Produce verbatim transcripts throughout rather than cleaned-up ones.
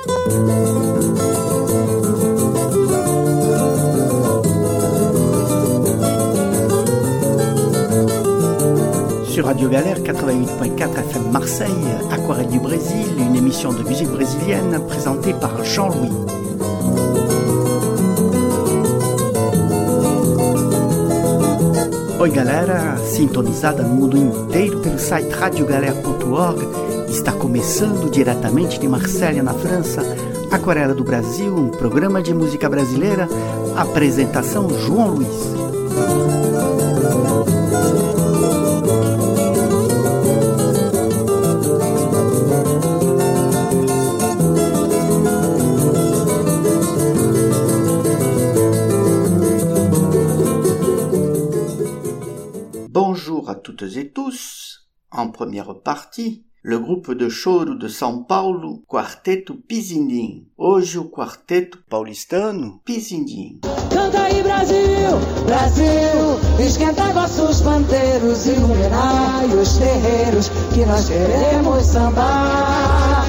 Sur Radio Galère quatre-vingt-huit point quatre F M Marseille, Aquarelle du Brésil, une émission de musique brésilienne présentée par Jean-Louis. Oi galera, sintonizada no mundo inteiro pelo site radio galère ponto org, está começando diretamente de Marselha, na França, Aquarela do Brasil, um programa de música brasileira, apresentação João Luiz. Bonjour à toutes et tous. En première partie, le groupe de choro de São Paulo, Quarteto Pizindim. Hoje o quarteto paulistano Pizindim. Canta aí Brasil, Brasil, esquenta vossos pandeiros, iluminai os terreiros que nós queremos sambar.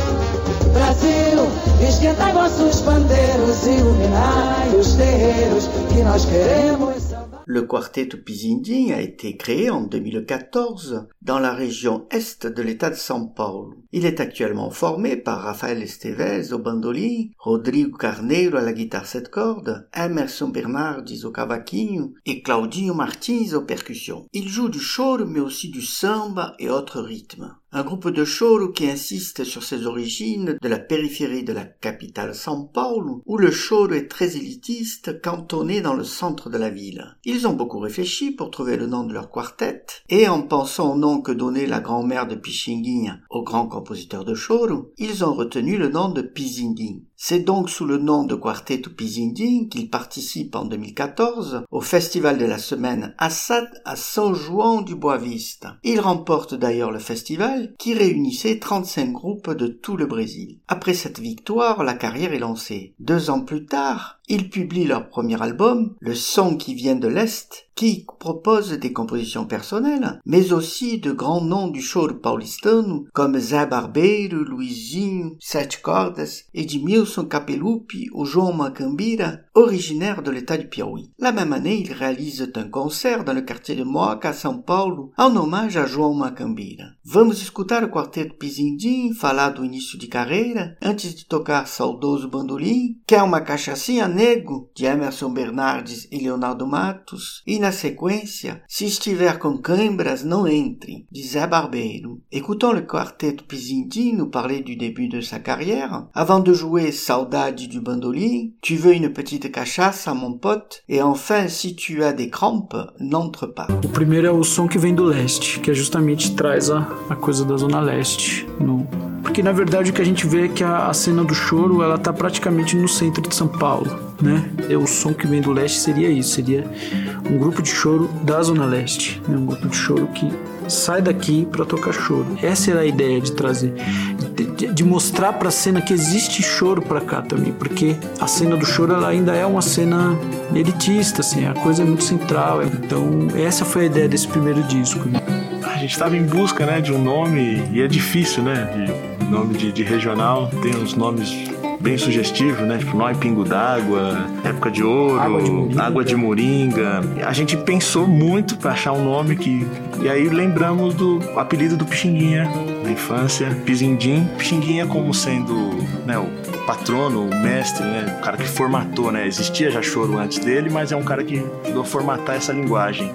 Brasil, esquenta vossos pandeiros, iluminai os terreiros que nós queremos sambar. Le quarteto Pizindim a été créé en deux mille quatorze dans la région est de l'état de São Paulo. Il est actuellement formé par Rafael Esteves au bandolim, Rodrigo Carneiro à la guitare sept cordes, Emerson Bernardes au cavaquinho et Claudinho Martins aux percussions. Il joue du choro mais aussi du samba et autres rythmes. Un groupe de choro qui insiste sur ses origines de la périphérie de la capitale São Paulo, où le choro est très élitiste, cantonné dans le centre de la ville. Ils ont beaucoup réfléchi pour trouver le nom de leur quartet, et en pensant au nom que donnait la grand-mère de Pixinguinha au grand compositeur de choro, ils ont retenu le nom de Pizindim. C'est donc sous le nom de Quarteto Pizindim qu'ils participent en deux mille quatorze au Festival de la Semaine Assad à São João du Boa Vista. Ils remportent d'ailleurs le festival qui réunissait trente-cinq groupes de tout le Brésil. Après cette victoire, la carrière est lancée. Deux ans plus tard, ils publient leur premier album, Le Son qui vient de l'Est, qui propose des compositions personnelles, mais aussi de grands noms du choro paulistano comme Zé Barbeiro, Luizinho, Sete Cordas, Edmilson Capelupi ou João Macambira, originaires de l'état du Piauí. La même année, ils réalisent un concert dans le quartier de Moca, à São Paulo, en hommage à João Macambira. Vamos escutar o quarteto Pizindim falar do início de carreira, antes de tocar Saudoso Bandolim, Quer uma Cachaçinha Nego, de Emerson Bernardes e Leonardo Matos, e na sequência, Se estiver com cãibras, não entre, de Zé Barbeiro. Écoutons le quarteto Pizindim nous parler du début de sa carrière, avant de jouer Saudade du Bandolim, Tu veux une petite cachaça, mon pote, et enfin, Si tu as des crampes, n'entre pas. O primeiro é o Som que vem do Leste, que é justamente traz a, a coisa da Zona Leste. No... Porque na verdade o que a gente vê é que a, a cena do choro, ela tá praticamente no centro de São Paulo, né? E o Som que vem do Leste seria isso, seria um grupo de choro da Zona Leste, né? Um grupo de choro que sai daqui para tocar choro. Essa era a ideia de trazer, de, de mostrar para a cena que existe choro para cá também, porque a cena do choro ela ainda é uma cena elitista, assim, a coisa é muito central. Então essa foi a ideia desse primeiro disco, né? A gente estava em busca, né, de um nome, e é difícil, né, de nome de, de regional, tem uns nomes bem sugestivos, né, tipo Nó e Pingo d'Água, Época de Ouro, Água de Moringa. Água de Moringa. A gente pensou muito para achar um nome que... E aí lembramos do apelido do Pixinguinha, na infância, Pizindim. Pixinguinha como sendo, né, o patrono, o mestre, né, o cara que formatou, né, existia já choro antes dele, mas é um cara que ajudou a formatar essa linguagem.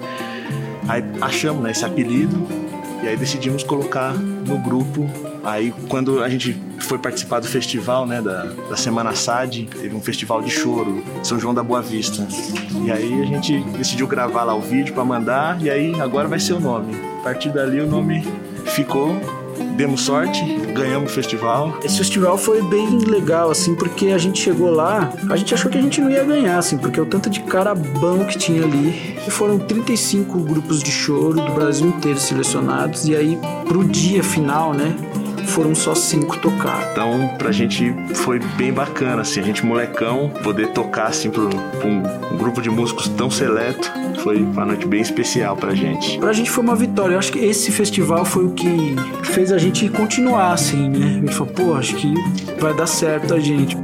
Aí achamos, né, esse apelido e aí decidimos colocar no grupo. Aí quando a gente foi participar do festival, né, da, da Semana Assad, teve um festival de choro, São João da Boa Vista. E aí a gente decidiu gravar lá o vídeo para mandar e aí agora vai ser o nome. A partir dali o nome ficou, demos sorte, ganhamos o festival. Esse festival foi bem legal, assim, porque a gente chegou lá, a gente achou que a gente não ia ganhar, assim, porque o tanto de cara bom que tinha ali. E foram trinta e cinco grupos de choro do Brasil inteiro selecionados, e aí pro dia final, né, foram só cinco tocar. Então, pra gente foi bem bacana, assim, a gente molecão, poder tocar, assim, pra um, um grupo de músicos tão seleto, foi uma noite bem especial pra gente. Pra gente foi uma vitória. Eu acho que esse festival foi o que fez a gente continuar, assim, né? A gente falou, pô, acho que vai dar certo a gente.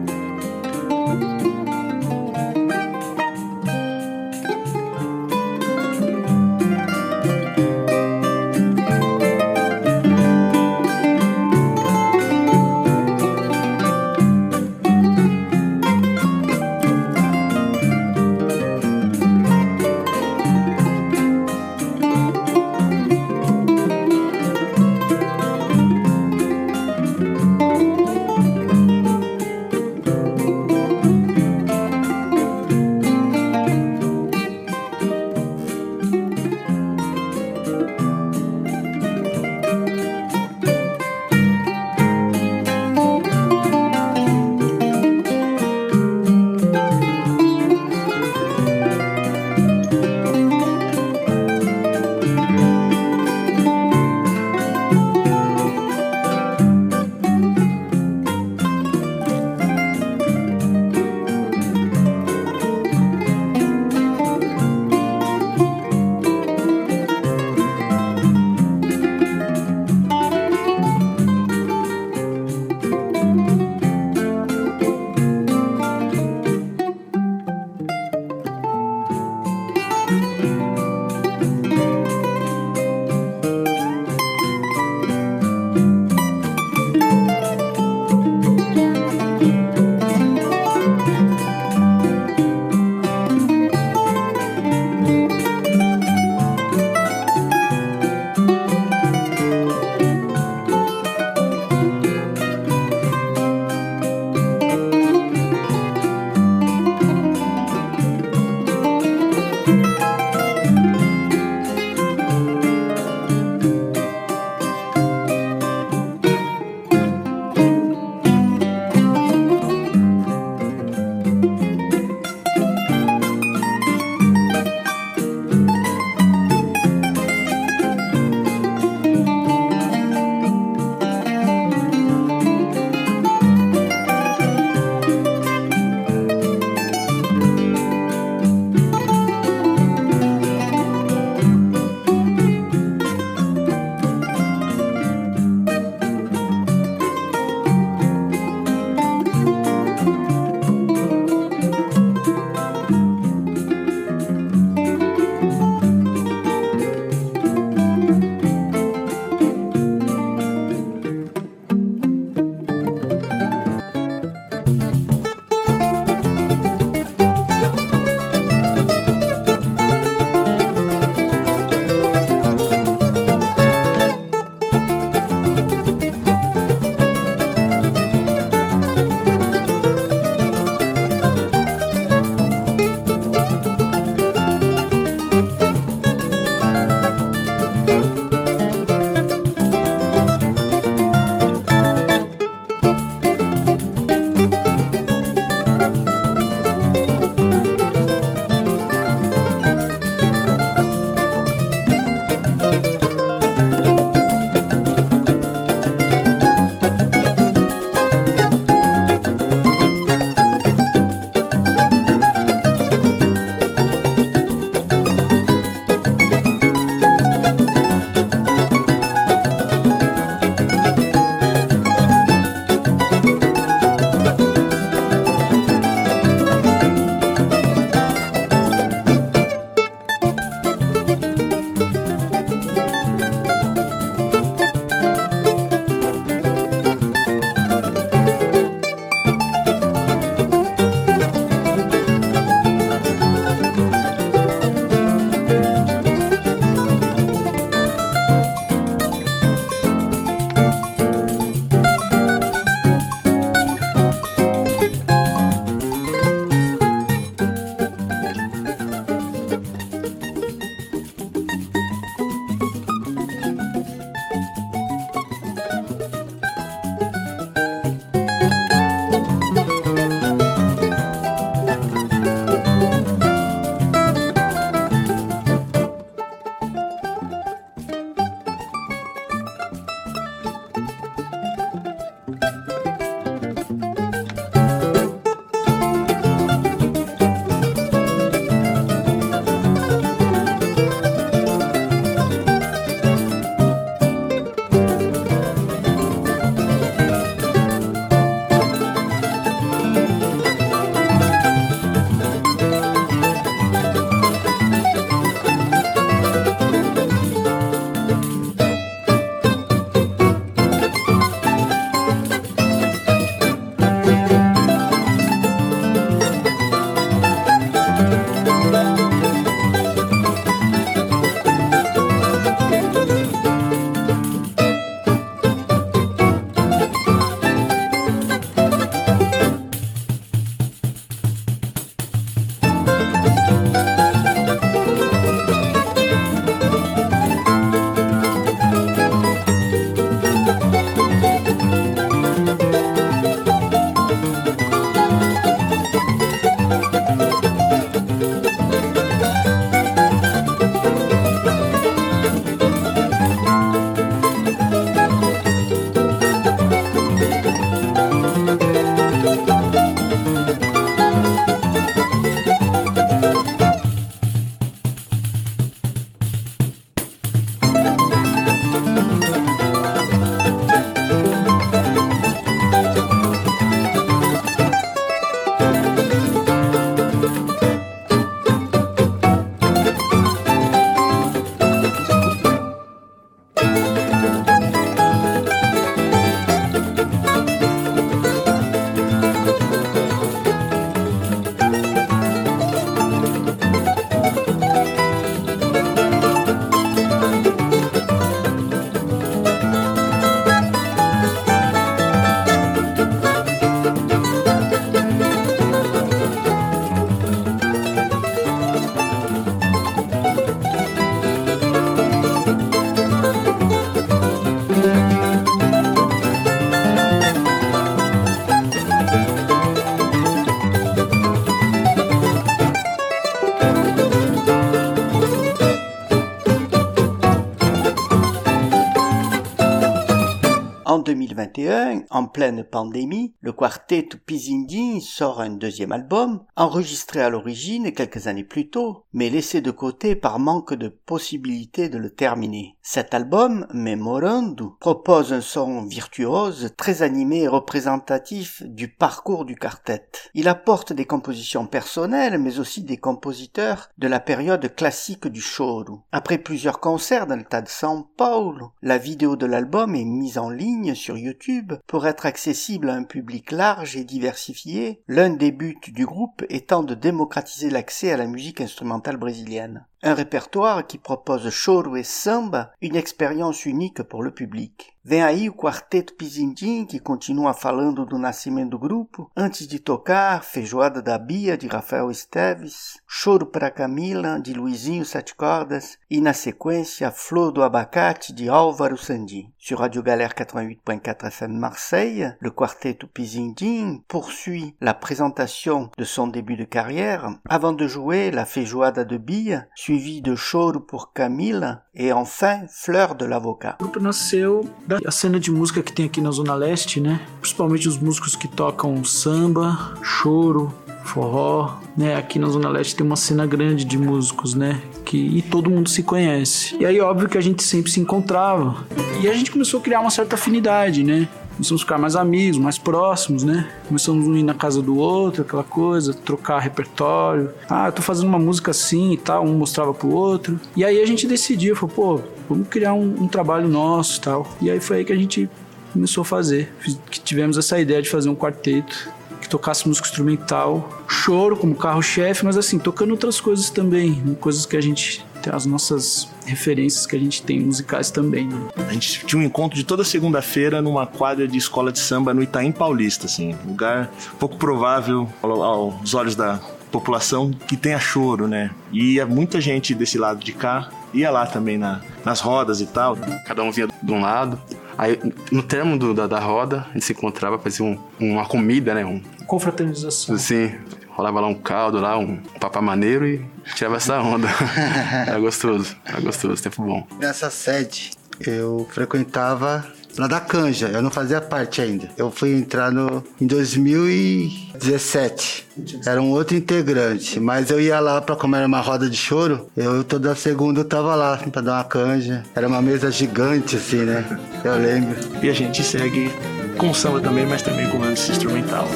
deux mille vingt et un, en pleine pandémie, le quartet Pisindin sort un deuxième album, enregistré à l'origine quelques années plus tôt, mais laissé de côté par manque de possibilité de le terminer. Cet album, Memorando, propose un son virtuose, très animé et représentatif du parcours du quartet. Il apporte des compositions personnelles, mais aussi des compositeurs de la période classique du choro. Après plusieurs concerts dans l'état de São Paulo, la vidéo de l'album est mise en ligne sur YouTube pour être accessible à un public large et diversifié, l'un des buts du groupe étant de démocratiser l'accès à la musique instrumentale brésilienne. Un répertoire qui propose choro et samba, une expérience unique pour le public. Vem aí o Quarteto Pisindin, que continua falando do nascimento do grupo, antes de tocar Feijoada da Bia, de Rafael Esteves, Choro para Camila, de Luizinho Sete Cordas, e na sequência Flor do Abacate, de Álvaro Sandi. Sur Radio Galère quatre-vingt-huit point quatre F M Marseille, le Quarteto Pisindin poursuit la présentation de son début de carrière, avant de jouer la Feijoada de Bia, suivi de Choro por Camila, e enfin Fleur de l'Avocat. O grupo nasceu da cena de música que tem aqui na Zona Leste, né? Principalmente os músicos que tocam samba, choro, forró, né? Aqui na Zona Leste tem uma cena grande de músicos, né? Que e todo mundo se conhece. E aí, óbvio que a gente sempre se encontrava. E a gente começou a criar uma certa afinidade, né? Começamos a ficar mais amigos, mais próximos, né? Começamos a ir na casa do outro, aquela coisa, trocar repertório. Ah, eu tô fazendo uma música assim e tal, um mostrava pro outro. E aí a gente decidiu, falou, pô, vamos criar um, um trabalho nosso e tal. E aí foi aí que a gente começou a fazer. Que tivemos essa ideia de fazer um quarteto que tocasse música instrumental, choro como carro-chefe, mas assim, tocando outras coisas também, coisas que a gente tem, as nossas referências que a gente tem musicais também, né? A gente tinha um encontro de toda segunda-feira numa quadra de escola de samba no Itaim Paulista, assim, lugar pouco provável aos olhos da população que tenha choro, né? E ia muita gente desse lado de cá, ia lá também na, nas rodas e tal. Cada um vinha de um lado. Aí, no termo do, da, da roda, a gente se encontrava, fazia um, uma comida, né? Um, confraternização. Sim, rolava lá um caldo, lá, um papá maneiro e tirava essa onda. Era gostoso, era gostoso, tempo bom. Nessa sede, eu frequentava lá da Canja, eu não fazia parte ainda. Eu fui entrar no, em dois mil e dezessete. Era um outro integrante, mas eu ia lá pra como era uma roda de choro, eu toda segunda eu tava lá pra dar uma canja. Era uma mesa gigante assim, né? Eu lembro. E a gente segue com samba também, mas também com lance instrumental.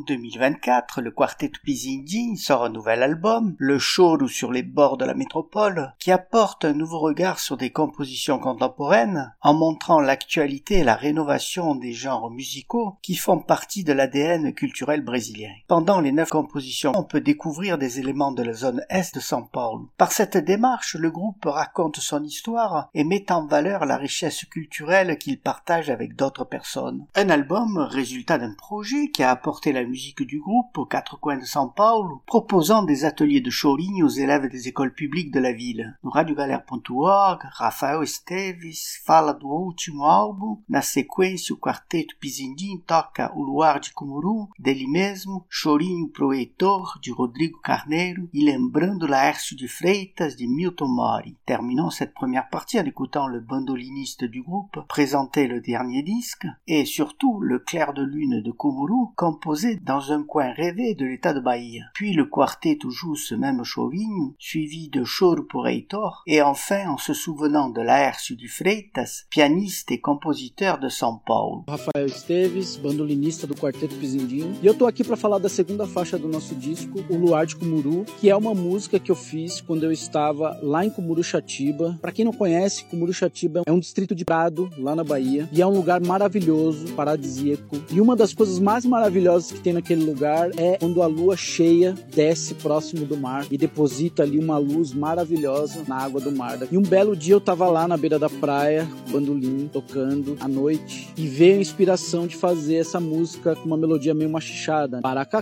deux mille vingt-quatre, le Quarteto Pisindin sort un nouvel album, Le Choro sur les bords de la métropole, qui apporte un nouveau regard sur des compositions contemporaines en montrant l'actualité et la rénovation des genres musicaux qui font partie de l'A D N culturel brésilien. Pendant les neuf compositions, on peut découvrir des éléments de la zone est de São Paulo. Par cette démarche, le groupe raconte son histoire et met en valeur la richesse culturelle qu'il partage avec d'autres personnes. Un album, résultat d'un projet qui a apporté la musique du groupe aux quatre coins de São Paulo, proposant des ateliers de chorinho aux élèves des écoles publiques de la ville. No radio galera ponto org, Rafael Esteves fala do último álbum, na sequência o Quarteto Pisindin toca O Luar de Cumuru, dele mesmo, Chorinho pro Heitor, de Rodrigo Carneiro, e Lembrando Laércio de Freitas, de Milton Mori. Terminons cette première partie en écoutant le bandoliniste du groupe présenter le dernier disque, et surtout le Clair de Lune de Cumuru, composé dans un coin rêvé de l'état de Bahia. Puis le quartetto joue ce même chorinho, suivi de Choro por Heitor, et enfin en se souvenant de Laércio de Freitas, pianiste et compositeur de São Paulo. Rafael Esteves, bandolinista do Quarteto Pisindin, e eu tô aqui para falar da segunda faixa do nosso disco, O Luar de Cumuru, que é uma música que eu fiz quando eu estava lá em Cumuruxatiba. Para quem não conhece, Cumuruxatiba é um distrito de Prado, lá na Bahia, e é um lugar maravilhoso, paradisíaco. E uma das coisas mais maravilhosas que tem naquele lugar é quando a lua cheia desce próximo do mar e deposita ali uma luz maravilhosa na água do mar. E um belo dia eu tava lá na beira da praia, bandolim, tocando à noite, e veio a inspiração de fazer essa música com uma melodia meio machichada,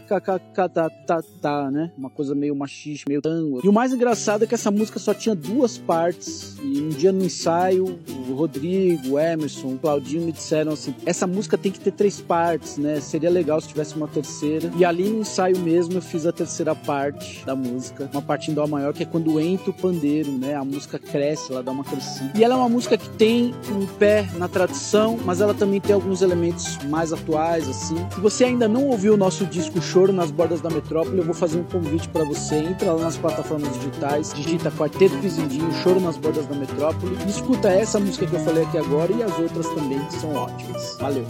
paracacacacatatatá, né? Uma coisa meio machixe, meio tango. E o mais engraçado é que essa música só tinha duas partes, e um dia no ensaio, o Rodrigo, o Emerson, o Claudinho me disseram assim, essa música tem que ter três partes, né? Seria legal se tivesse uma terceira. E ali no ensaio mesmo eu fiz a terceira parte da música, uma parte em dó maior, que é quando entra o pandeiro, né? A música cresce, ela dá uma crescida. E ela é uma música que tem um pé na tradição, mas ela também tem alguns elementos mais atuais, assim. Se você ainda não ouviu o nosso disco Choro nas Bordas da Metrópole, eu vou fazer um convite para você. Entra lá nas plataformas digitais, digita Quarteto Pisindin, Choro nas Bordas da Metrópole, e escuta essa música que eu falei aqui agora e as outras também, que são ótimas. Valeu!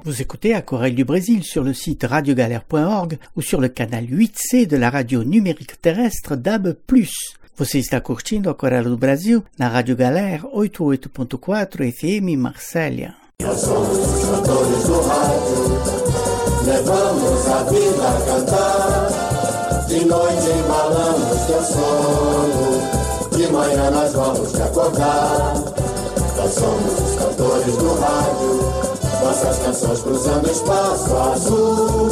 Vous écoutez Aquarelle du Brésil sur le site radio galère point org ou sur le canal huit C de la radio numérique terrestre D A B plus. Você está curtindo Aquarela do Brasil na Rádio Galera oitenta e oito ponto quatro F M Marsella. Nós somos os cantores do rádio, levamos a vida a cantar. De noite embalamos teu sono, de manhã nós vamos te acordar. Nós somos os cantores do rádio, nossas canções cruzando o espaço azul.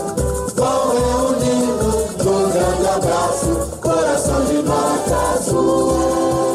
Vão reunindo num grande abraço, coração de nota azul.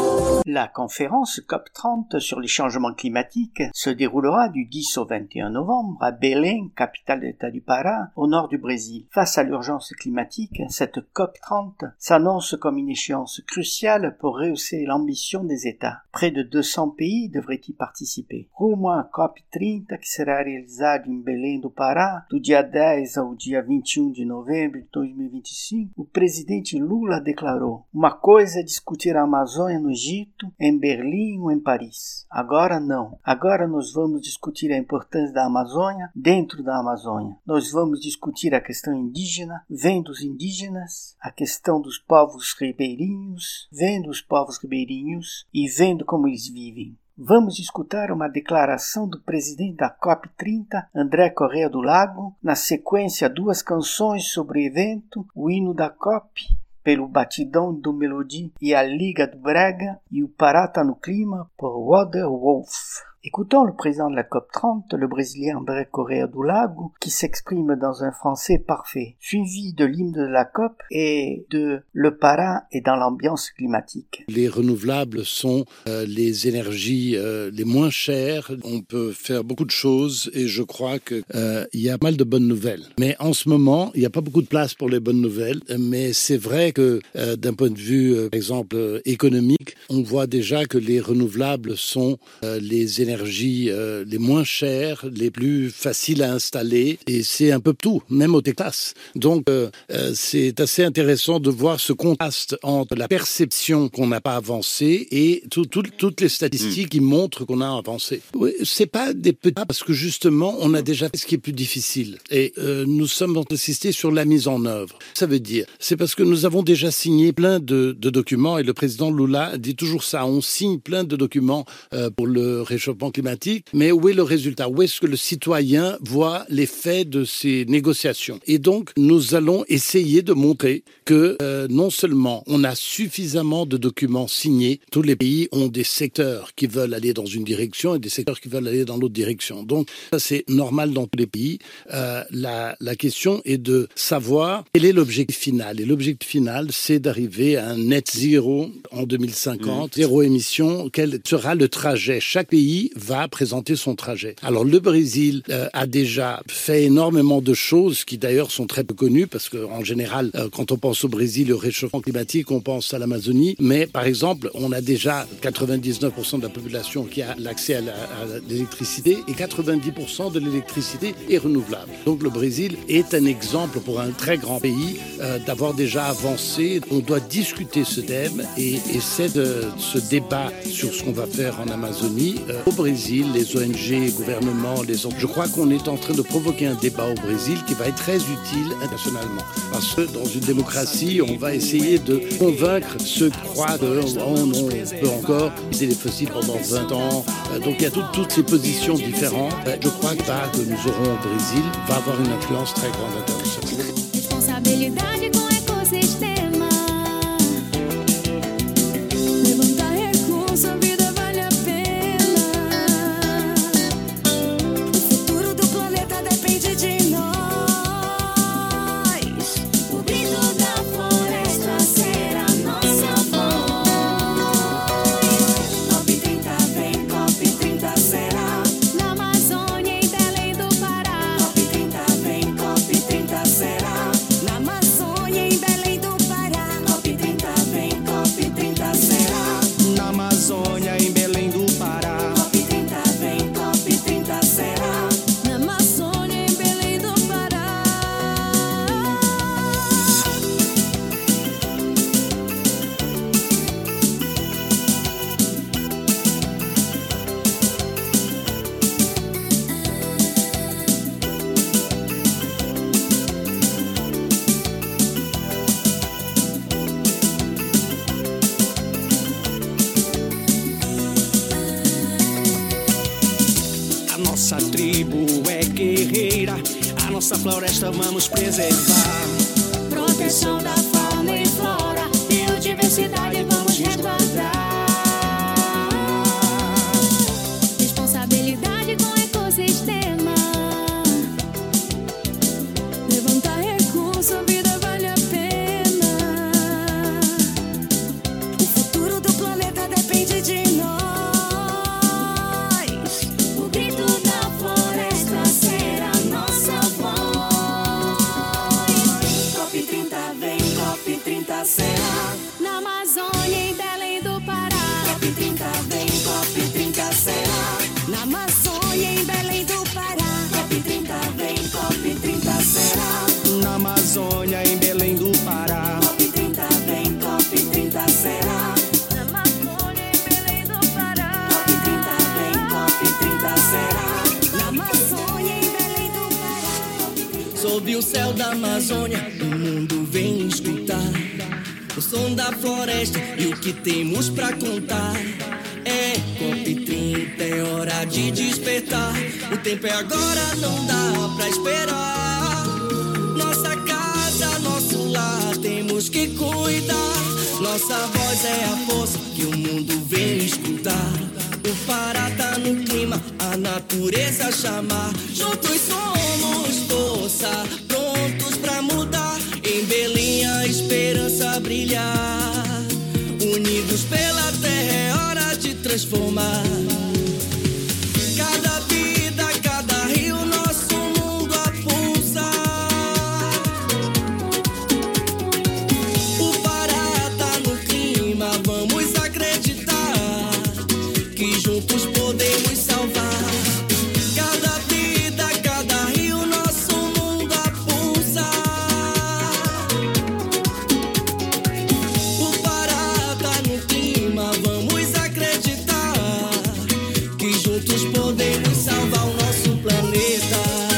La conférence C O P trente sur les changements climatiques se déroulera du dix au vingt et un novembre à Belém, capitale de l'État du Pará, au nord du Brésil. Face à l'urgence climatique, cette C O P trente s'annonce comme une échéance cruciale pour rehausser l'ambition des États. Près de deux cents pays devraient y participer. Rumo à C O P trinta, que será realizado em Belém do Pará, do dia dez ao dia vinte e um de novembro de dois mil e vinte e cinco, o presidente Lula declarou: uma coisa é discutir a Amazônia no Egito, em Berlim ou em Paris. Agora não. Agora nós vamos discutir a importância da Amazônia dentro da Amazônia. Nós vamos discutir a questão indígena, vendo os indígenas, a questão dos povos ribeirinhos, vendo os povos ribeirinhos e vendo como eles vivem. Vamos escutar uma declaração do presidente da C O P trinta, André Correia do Lago, na sequência duas canções sobre o evento, o hino da C O P, pelo Batidão do Melody e a Liga do Brega, e o Pará tá no clima por Water Wolf. Écoutons le président de la C O P trente, le Brésilien André Correia do Lago, qui s'exprime dans un français parfait, suivi de l'hymne de la C O P et de Le Pará est dans l'ambiance climatique. Les renouvelables sont euh, les énergies euh, les moins chères. On peut faire beaucoup de choses et je crois qu'il euh, y a pas mal de bonnes nouvelles. Mais en ce moment, il n'y a pas beaucoup de place pour les bonnes nouvelles. Mais c'est vrai que euh, d'un point de vue, euh, par exemple, euh, économique, on voit déjà que les renouvelables sont euh, les énergies énergies euh, les moins chères, les plus faciles à installer, et c'est un peu tout, même au Texas. Donc euh, euh, c'est assez intéressant de voir ce contraste entre la perception qu'on n'a pas avancé et tout, tout, toutes les statistiques qui montrent qu'on a avancé. Oui, c'est pas des petits pas, parce que justement on a déjà fait ce qui est plus difficile, et euh, nous sommes insistés sur la mise en œuvre. Ça veut dire, c'est parce que nous avons déjà signé plein de, de documents, et le président Lula dit toujours ça, on signe plein de documents euh, pour le réchauffement climatique, mais où est le résultat? Où est-ce que le citoyen voit l'effet de ces négociations? Et donc, nous allons essayer de montrer que euh, non seulement on a suffisamment de documents signés, tous les pays ont des secteurs qui veulent aller dans une direction et des secteurs qui veulent aller dans l'autre direction. Donc, ça c'est normal dans tous les pays. Euh, la, la question est de savoir quel est l'objectif final. Et l'objectif final, c'est d'arriver à un net zéro en deux mille cinquante, mmh. zéro émission. Quel sera le trajet? Chaque pays va présenter son trajet. Alors le Brésil euh, a déjà fait énormément de choses qui d'ailleurs sont très peu connues, parce qu'en général, euh, quand on pense au Brésil, au réchauffement climatique, on pense à l'Amazonie. Mais par exemple, on a déjà quatre-vingt-dix-neuf pour cent de la population qui a l'accès à, la, à l'électricité, et quatre-vingt-dix pour cent de l'électricité est renouvelable. Donc le Brésil est un exemple pour un très grand pays euh, d'avoir déjà avancé. On doit discuter ce thème, et, et c'est de, ce débat sur ce qu'on va faire en Amazonie. Euh, au Brésil, les O N G, les gouvernements, les... je crois qu'on est en train de provoquer un débat au Brésil qui va être très utile internationalement. Parce que dans une démocratie, on va essayer de convaincre ceux qui croient que oh non, on peut encore utiliser les fossiles pendant vingt ans. Donc il y a tout, toutes ces positions différentes. Je crois que ça que nous aurons au Brésil va avoir une influence très grande internationale. Responsabilidade com o ecossistema. Levantar recursos, a vida vale a pena. O futuro do planeta depende de nós. O brilho da floresta será nossa voz. COP trinta vem, COP trinta será. Na Amazônia e Belém do Pará. COP trinta vem, COP trinta será. Na Amazônia e Belém do Pará. nossa tribo é guerreira, a nossa floresta vamos preservar. Proteção da fauna e flora, biodiversidade vamos resguardar. Responsabilidade com o ecossistema. Levantar recurso, vida vale a pena. O futuro do planeta depende de nós. O grito da floresta será nossa voz. COP trinta vem, COP trinta será na Amazônia e Belém do Pará. COP trinta vem, COP trinta será na Amazônia e Belém do Pará. COP trinta vem, COP trinta será Na Amazônia, em Belém do Pará. COP trinta vem, COP trinta será na Amazônia e Belém do Pará. COP trinta vem, COP trinta será na Amazônia e Belém do Pará. Sob o céu da Amazônia, o mundo vem escutar o som da floresta e o que temos pra contar. É COP trinta, é hora de despertar. O tempo é agora, não dá pra esperar. Nossa casa, nosso lar, temos que cuidar. Nossa voz é a força que o mundo vem escutar. O Pará tá no clima, a natureza chamar. Juntos somos força, prontos pra mudar. Em Belém a esperança brilhar. Unidos pela terra é hora de transformar. Cada vida, cada rio, nosso mundo a pulsar. O Pará tá no clima, vamos acreditar que juntos podemos salvar. Cada vida, cada rio, nosso mundo a pulsar. O Pará tá no clima, vamos acreditar que juntos podemos salvar o nosso planeta.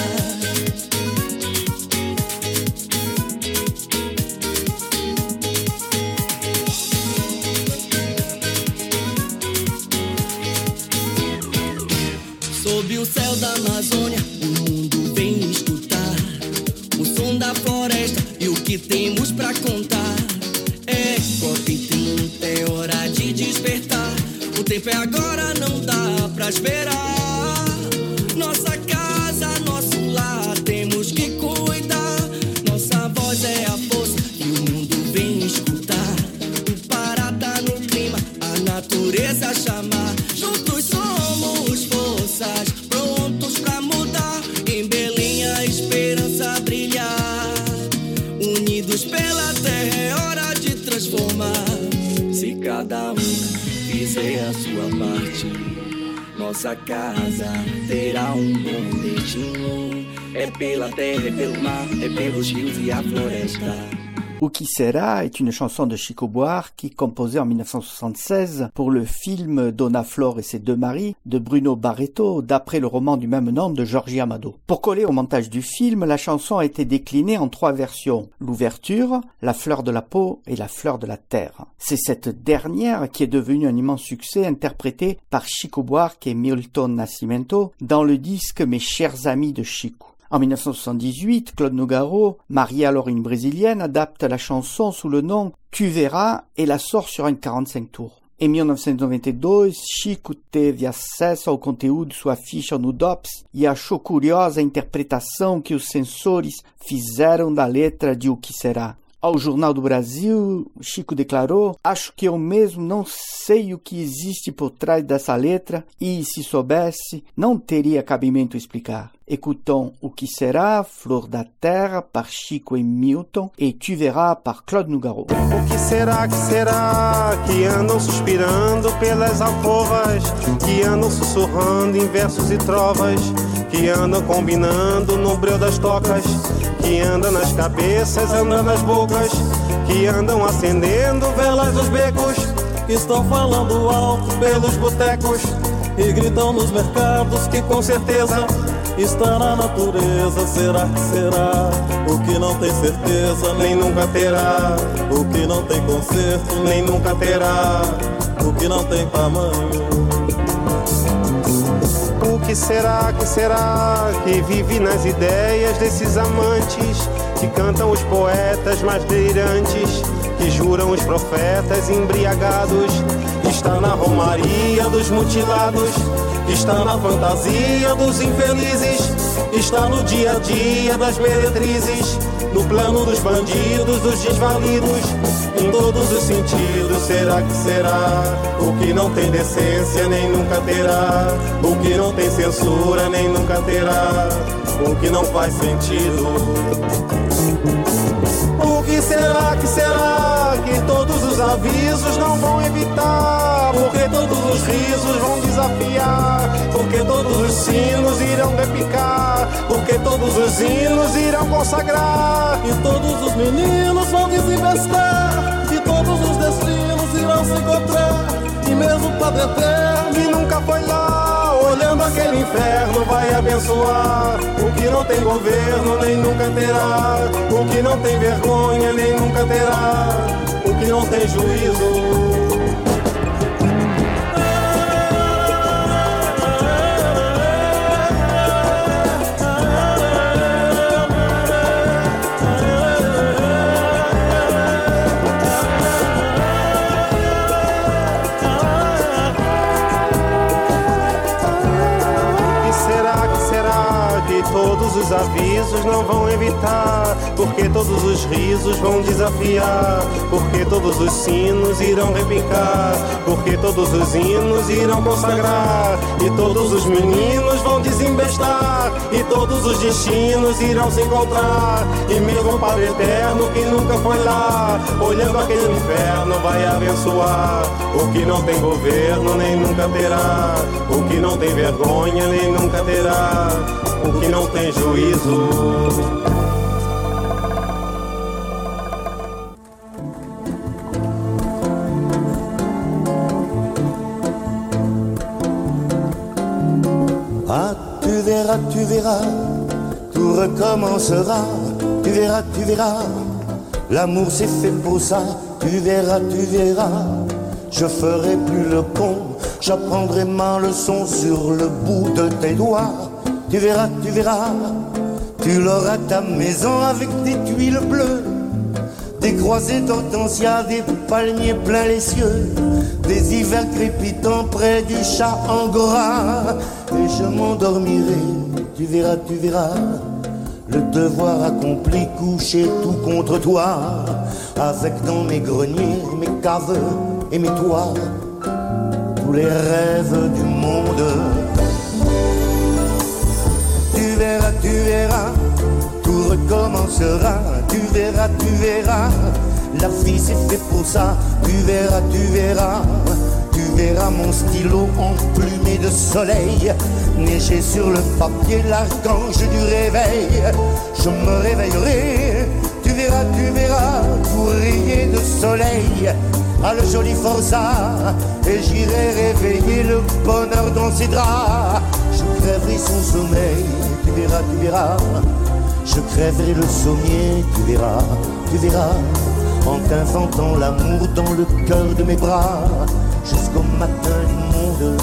Sob o céu da Amazônia, o mundo vem escutar o som da floresta e o que temos pra contar. É COP trinta, é hora de despertar. O tempo é agora, não dá pra esperar. Nossa casa, nosso lar, temos que cuidar. Nossa voz é a força que o mundo vem escutar. O Pará tá no clima, a natureza chamar. Juntos somos forças, prontos pra mudar. Em Belém a esperança brilhar. Unidos pela terra é hora de transformar. Se cada um fizer a sua parte, nossa casa terá um bom destino. É pela terra, é pelo mar, é pelos rios e a floresta. O qui sera est une chanson de Chico Buarque composée en dix-neuf cent soixante-seize pour le film Dona Flor et ses deux maris de Bruno Barreto d'après le roman du même nom de Jorge Amado. Pour coller au montage du film, la chanson a été déclinée en trois versions. L'ouverture, la fleur de la peau et la fleur de la terre. C'est cette dernière qui est devenue un immense succès interprétée par Chico Buarque et Milton Nascimento dans le disque Mes chers amis de Chico. En dix-neuf cent soixante-dix-huit, Claude Nougaro, marié alors à une brésilienne, adapte la chanson sous le nom Tu verras et la sort sur un quarante-cinq tours. Em mil novecentos e noventa e dois, Chico teve acesso ao conteúdo de sua ficha no D O P S e achou curiosa a interpretação que os censores fizeram da letra de O Que Será. Ao Jornal do Brasil, Chico declarou: acho que eu mesmo não sei o que existe por trás dessa letra e, se soubesse, não teria cabimento explicar. Écoutons O Que Será, Flor da Terra, par Chico e Milton, e Tu Verras, par Claude Nougaro. O que será, que será, que andam suspirando pelas alcovas, que andam sussurrando em versos e trovas, que andam combinando no breu das tocas, que andam nas cabeças, andam nas bocas, que andam acendendo velas nos becos, que estão falando alto pelos botecos e gritam nos mercados que com certeza está na natureza. Será que será? O que não tem certeza nem nunca terá. O que não tem conserto nem nunca terá. O que não tem tamanho. O que será, que será que vive nas ideias desses amantes que cantam os poetas mais delirantes, que juram os profetas embriagados? Está na romaria dos mutilados, está na fantasia dos infelizes, está no dia a dia das meretrizes, no plano dos bandidos, dos desvalidos, em todos os sentidos. Será que será o que não tem decência nem nunca terá, o que não tem censura nem nunca terá, o que não faz sentido? O que será, que será que todos os avisos não vão evitar? Porque todos os risos vão desafiar, porque todos os sinos irão repicar, porque todos os hinos irão consagrar, e todos os meninos vão desinvestar, e todos os destinos irão se encontrar, e mesmo o Padre Eterno que nunca foi lá, olhando aquele inferno vai abençoar. O que não tem governo nem nunca terá, o que não tem vergonha nem nunca terá, o que não tem juízo. Todos os avisos não vão evitar, porque todos os risos vão desafiar, porque todos os sinos irão repicar, porque todos os hinos irão consagrar, e todos os meninos vão desembestar, e todos os destinos irão se encontrar, e mesmo o Padre Eterno que nunca foi lá, olhando aquele inferno vai abençoar. O que não tem governo nem nunca terá, o que não tem vergonha nem nunca terá, o que não tem juízo. Ah, tu verras, tu verras, tout recommencera. Tu verras, tu verras, l'amour c'est fait pour ça. Tu verras, tu verras, je ferai plus le con, j'apprendrai ma leçon sur le bout de tes doigts. Tu verras, tu verras, tu l'auras ta maison avec des tuiles bleues, des croisées d'hortensia, des palmiers plein les cieux, des hivers crépitants près du chat angora. Et je m'endormirai, tu verras, tu verras, le devoir accompli, couché tout contre toi, avec dans mes greniers, mes caves et mes toits, tous les rêves du monde. Tu verras, tu verras, tout recommencera. Tu verras, tu verras, la vie c'est fait pour ça. Tu verras, tu verras, tu verras mon stylo emplumé de soleil, neiger sur le papier l'archange du réveil. Je me réveillerai, tu verras, tu verras, tout rayé de soleil à le joli forçat, et j'irai réveiller le bonheur dans ses draps. Je crèverai son sommeil, tu verras, tu verras, je crèverai le sommier, tu verras, tu verras, en t'inventant l'amour dans le cœur de mes bras, jusqu'au matin du monde.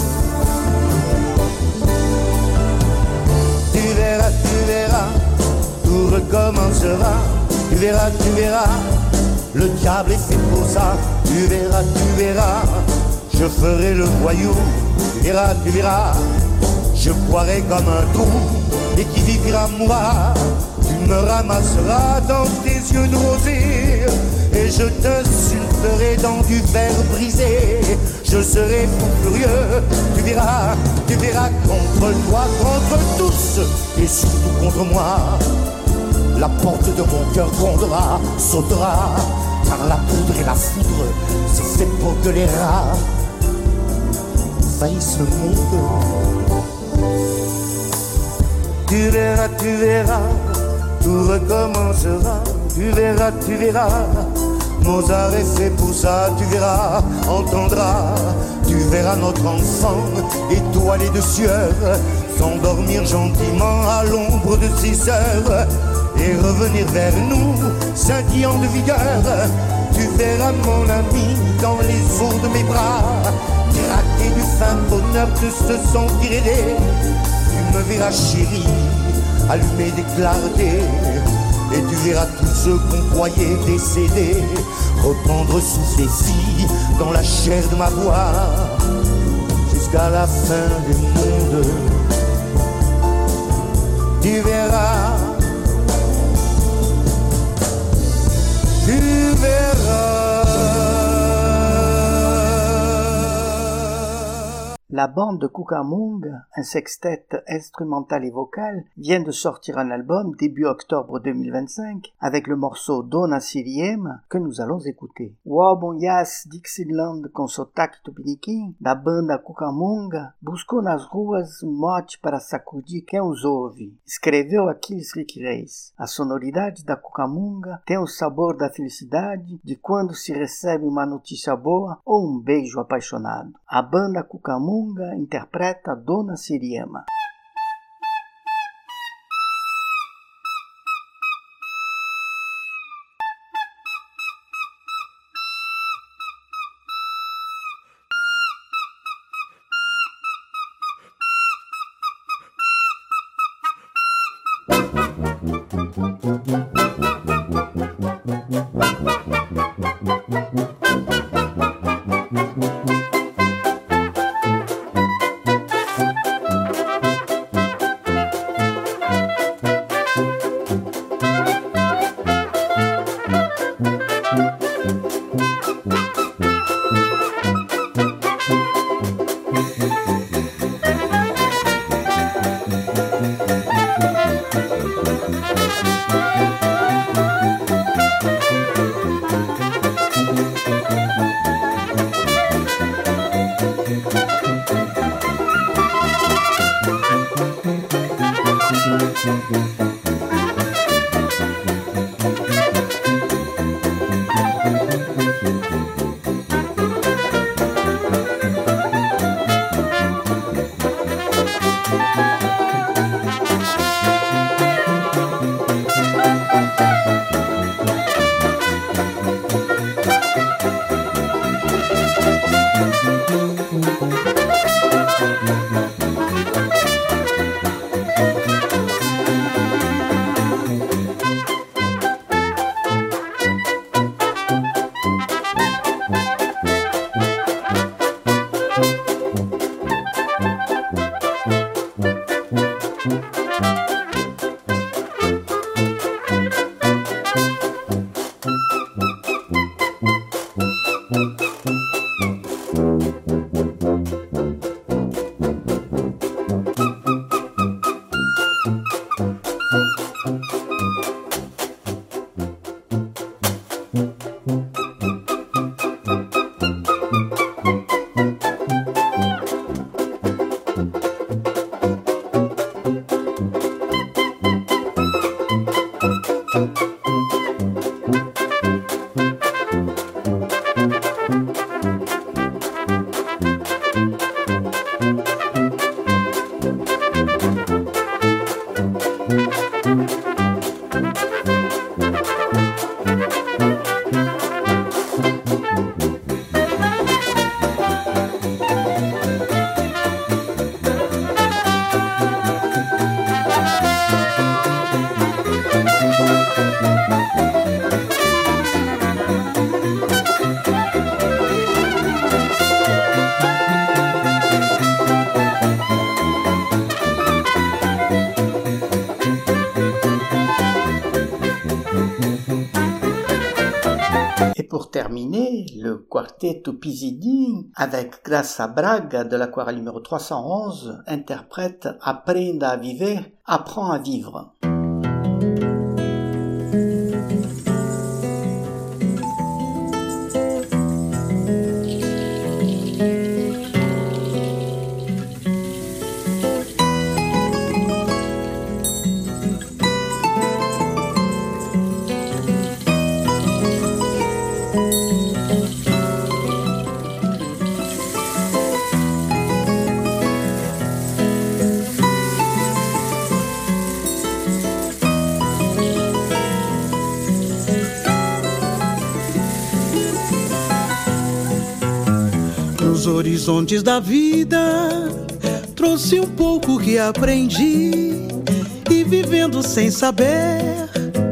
Tu verras, tu verras, tout recommencera. Tu verras, tu verras, le diable est fait pour ça. Tu verras, tu verras, je ferai le voyou. Tu verras, tu verras, je boirai comme un trou, et qui vivra moi, tu me ramasseras dans tes yeux de rosée, et je t'insulterai dans du verre brisé. Je serai fou furieux, tu verras, tu verras, contre toi, contre tous, et surtout contre moi. La porte de mon cœur grondera, sautera, car la poudre et la foudre, c'est fait pour que les rats envahissent le monde. Tu verras, tu verras, tout recommencera. Tu verras, tu verras, Mozart est fait pour ça. Tu verras, entendras, tu verras notre enfant étoilé de sueur s'endormir gentiment à l'ombre de ses heures et revenir vers nous, scintillant de vigueur. Tu verras mon ami dans les eaux de mes bras, craquer du fin bonheur de se sentir aidé, verras chérie, allumer des clartés, et tu verras tous ceux qu'on croyait décédés reprendre souffle et vie dans la chair de ma voix jusqu'à la fin du monde. Tu verras, tu verras. La bande de Cucamonga, un sextet instrumental et vocal, vient de sortir un album début octobre deux mille vingt-cinq avec le morceau Dona Siriema que nous allons écouter. O álbum Yas Dixieland com sotaque tupiniquim da banda Cucamonga buscou nas ruas um mote para sacudir quem os ouve, escreveu Aquiles Rick Reis. A sonoridade da Cucamonga tem o sabor da felicidade de quando se recebe uma notícia boa ou um beijo apaixonado. A banda Cucamonga interpreta Dona Siriema. Terminé, le quartetto Pisidin, avec Graça Braga de l'aquarelle numéro trois cent onze, interprète Aprenda a viver, apprends à vivre. Horizontes da vida trouxe um pouco que aprendi e vivendo sem saber,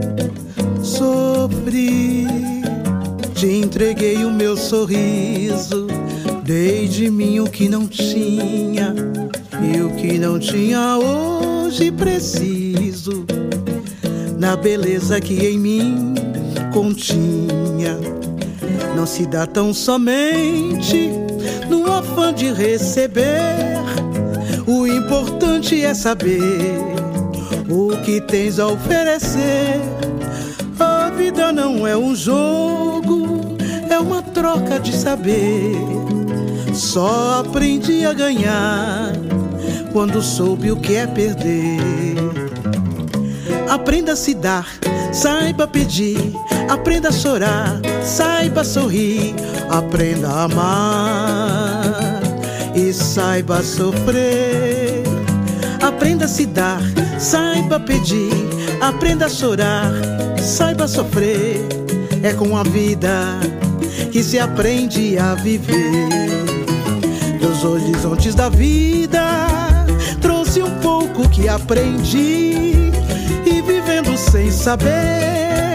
sofri. Te entreguei o meu sorriso, dei de mim o que não tinha, e o que não tinha hoje preciso, na beleza que em mim continha. Não se dá tão somente no afã de receber, o importante é saber o que tens a oferecer. A vida não é um jogo, é uma troca de saber. Só aprendi a ganhar quando soube o que é perder. Aprenda a se dar, saiba pedir. Aprenda a chorar, saiba sorrir. Aprenda a amar e saiba sofrer. Aprenda a se dar, saiba pedir. Aprenda a chorar, saiba sofrer. É com a vida que se aprende a viver. Dos horizontes da vida trouxe um pouco que aprendi, e vivendo sem saber,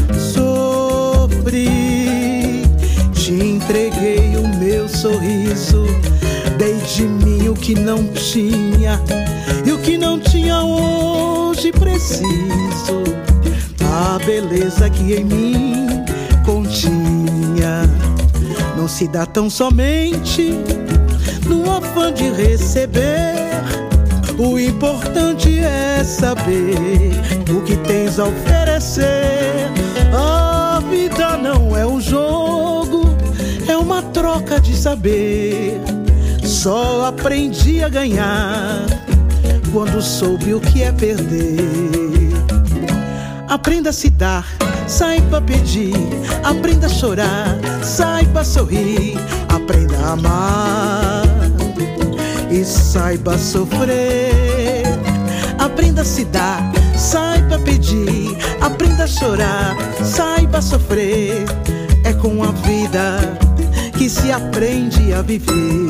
sofri. Te entreguei o meu sorriso, dei de mim o que não tinha, e o que não tinha hoje preciso, a beleza que em mim continha. Não se dá tão somente no afã de receber, o importante é saber o que tens a oferecer. A vida não é um jogo, é uma troca de saber. Só aprendi a ganhar quando soube o que é perder. Aprenda a se dar, saiba pedir. Aprenda a chorar, saiba sorrir. Aprenda a amar e saiba sofrer. Aprenda a se dar, saiba pedir. Aprenda a chorar, saiba sofrer. É com a vida que se aprende a viver.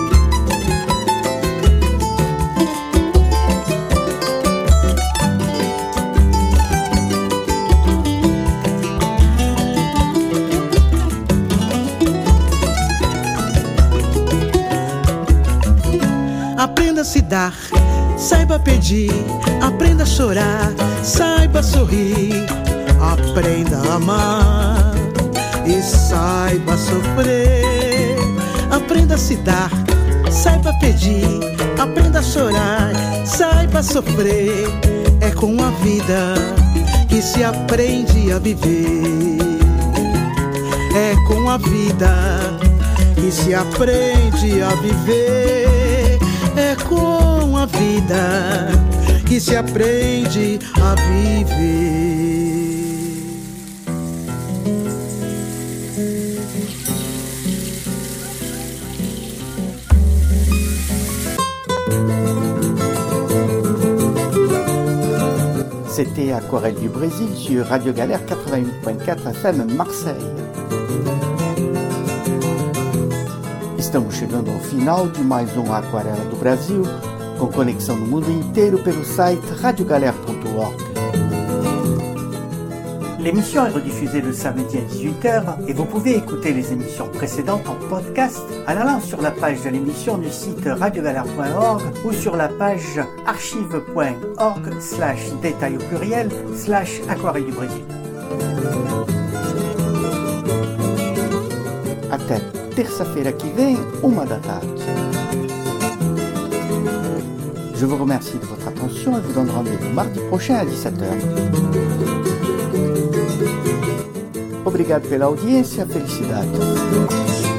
Aprenda a se dar, saiba pedir. Aprenda a chorar, saiba sorrir. Aprenda a amar e saiba sofrer. Aprenda a se dar, saiba pedir. Aprenda a chorar, saiba sofrer. É com a vida que se aprende a viver. É com a vida que se aprende a viver. É com a vida que se aprende a viver. C'était Aquarelle du Brésil sur Radio Galère quatre-vingt-huit point quatre F M Marseille. Estamos chegando ao final de mais um Aquarela do Brasil, com conexão no mundo inteiro pelo site radio galère point org. L'émission est rediffusée le samedi à dix-huit heures et vous pouvez écouter les émissions précédentes en podcast en allant sur la page de l'émission du site radio galère point org ou sur la page archive point org slash détail au pluriel slash Aquarelle du Brésil. Até terça-feira que vem, uma da tarde. Je vous remercie de votre attention et vous donne rendez-vous mardi prochain à dix-sept heures. Obrigado pela audiência, felicidades.